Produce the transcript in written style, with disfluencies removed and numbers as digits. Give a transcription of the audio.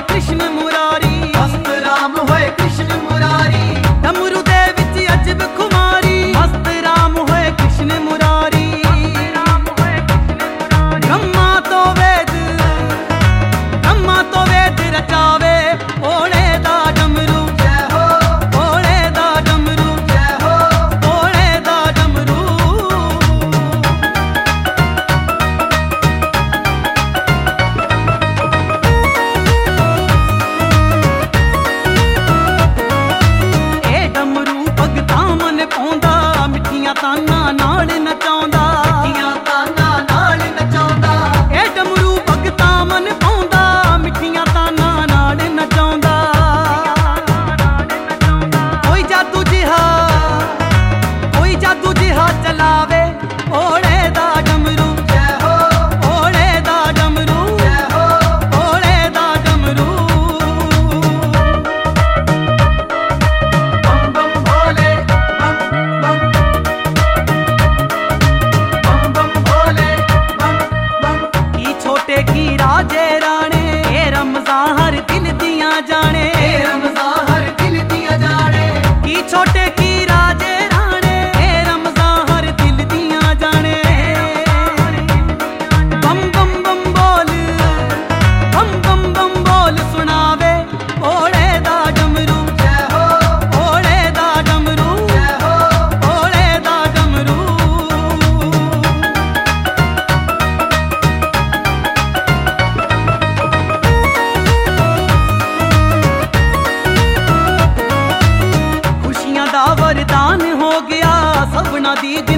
कृष्ण मुरारी, मस्त राम होए कृष्ण मुरारी। डमरू दे विच अजब खुमारी, मस्त राम होए कृष्ण मुरारी। ब्रह्मा तो वेद रचावे, ओणे दा डमरू जय हो, ओणे दा डमरू, जय हो, ओणे दा डमरू। ए डमरू भगतां मन पाउंदा, मिठियां ताना नाल नचाउंदा, मिठियां ताना नाल नचाउंदा। ए डमरू भगतां मन पाउंदा, मिठियां ताना नाल नचाउंदा। कोई जादू जिहा चलावे, ओणे दा डमरू जय हो, ओणे दा डमरू, जय हो, ओणे दा डमरू। बम बम भोले, बम बम, बम बम भोले, बम बम। की छोटे की राजे राणे, ए रमजान हर दिल दियां जाने। ए रमजान हर दिल दिया जाने। की छोटे की राजे राणे, ए रमजान हर दिल दियां जाने। बम बम बम बोल, बम बम बम बोल सुनावे, ओणे दा डमरू जय हो, ओणे दा डमरू, जय हो, ओणे दा डमरू। खुशियां दा वरदान हो गया, सबना दी